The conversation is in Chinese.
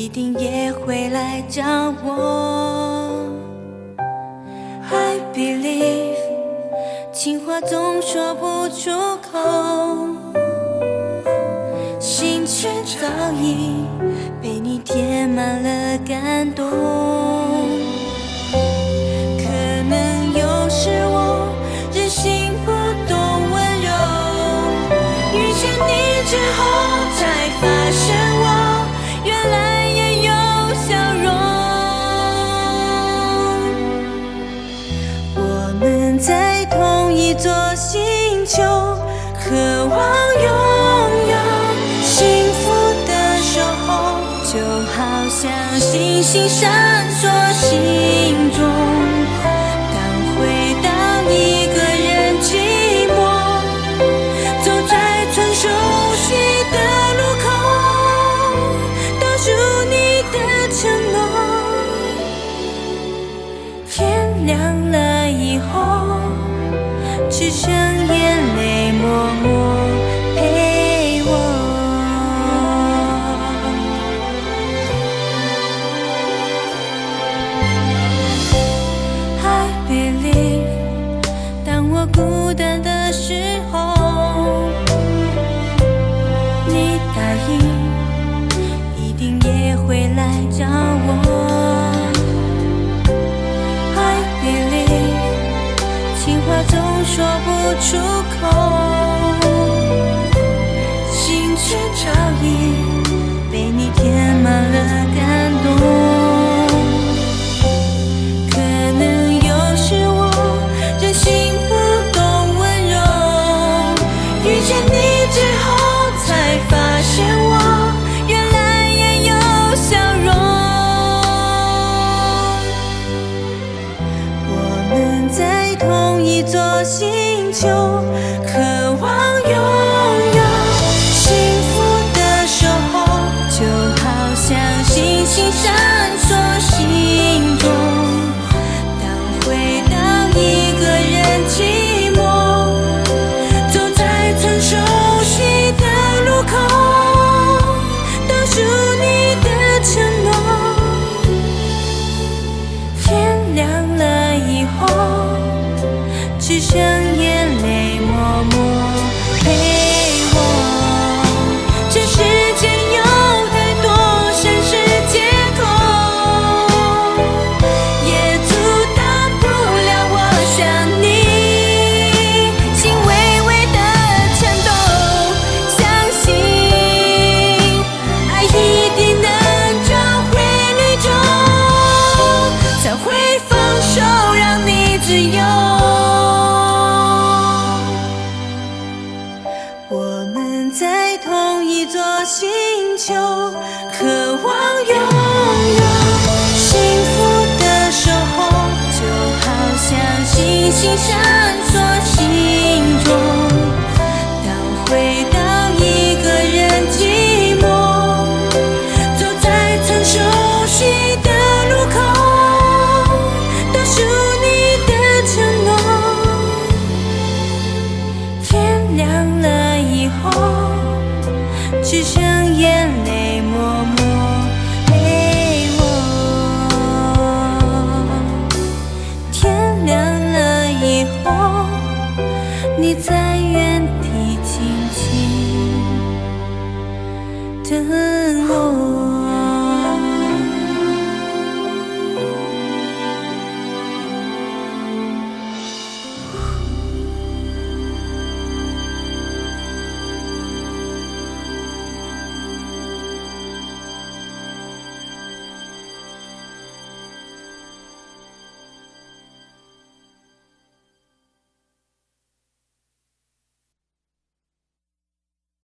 一定也会来找我。I believe， 情话总说不出口，心却早已被你填满了感动。可能有时我任性不懂温柔，遇见你之后才发现我原来也有笑容。我们在同一座星球，渴望拥有幸福的守候，就好像星星闪烁心中。当回到一个人寂寞，走在最熟悉的路口，倒数你的承诺。天亮了以后，只剩眼泪默默陪我。I believe， 当我孤单的时候，你答应一定也会来找我。I believe， 情话总说不出口，心却早已被你填满了感动。可能有时我任性不懂温柔，遇见你之后才发现我原来也有笑容。我们在同一座星球，渴望拥有幸福的守候，就好像星星闪烁心中。当回到一个人寂寞，走在最熟悉的路口，倒数你的承诺。天亮了以后，只剩眼泪默默陪我。这世间有太多城市街口，也阻挡不了我想你心微微的颤抖。相信爱一定能找回绿洲，才会放手让你自由。我们在同一座星球，渴望拥有幸福的守候，就好像星星闪